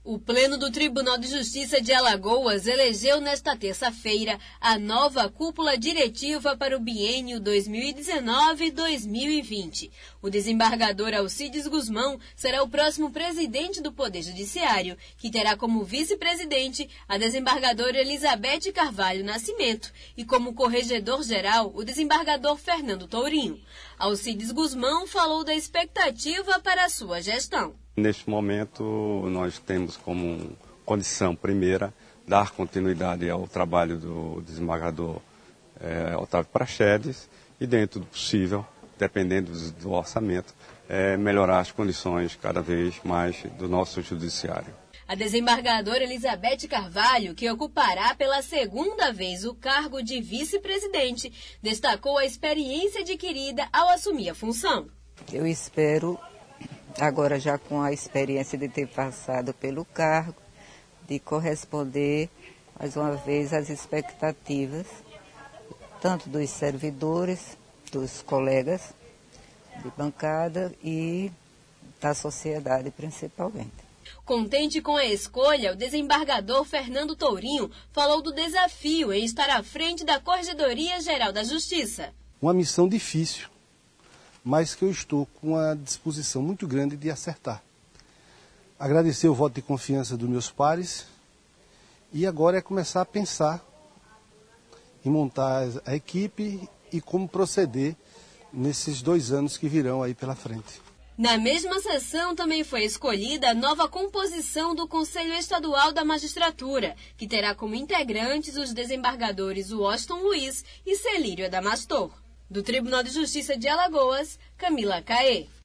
O Pleno do Tribunal de Justiça de Alagoas elegeu nesta terça-feira a nova cúpula diretiva para o biênio 2019-2020. O desembargador Alcides Guzmão será o próximo presidente do Poder Judiciário, que terá como vice-presidente a desembargadora Elizabeth Carvalho Nascimento e como corregedor-geral o desembargador Fernando Tourinho. Alcides Guzmão falou da expectativa para a sua gestão. Neste momento, nós temos como condição primeira dar continuidade ao trabalho do desembargador Otávio Praxedes e, dentro do possível, dependendo do orçamento, melhorar as condições cada vez mais do nosso judiciário. A desembargadora Elizabeth Carvalho, que ocupará pela segunda vez o cargo de vice-presidente, destacou a experiência adquirida ao assumir a função. Eu espero, agora já com a experiência de ter passado pelo cargo, de corresponder mais uma vez às expectativas, tanto dos servidores, dos colegas de bancada e da sociedade principalmente. Contente com a escolha, o desembargador Fernando Tourinho falou do desafio em estar à frente da Corregedoria Geral da Justiça. Uma missão difícil, mas que eu estou com uma disposição muito grande de acertar. Agradecer o voto de confiança dos meus pares e agora é começar a pensar em montar a equipe e como proceder nesses 2 anos que virão aí pela frente. Na mesma sessão também foi escolhida a nova composição do Conselho Estadual da Magistratura, que terá como integrantes os desembargadores Washington Luiz e Celírio Adamastor. Do Tribunal de Justiça de Alagoas, Camila Caê.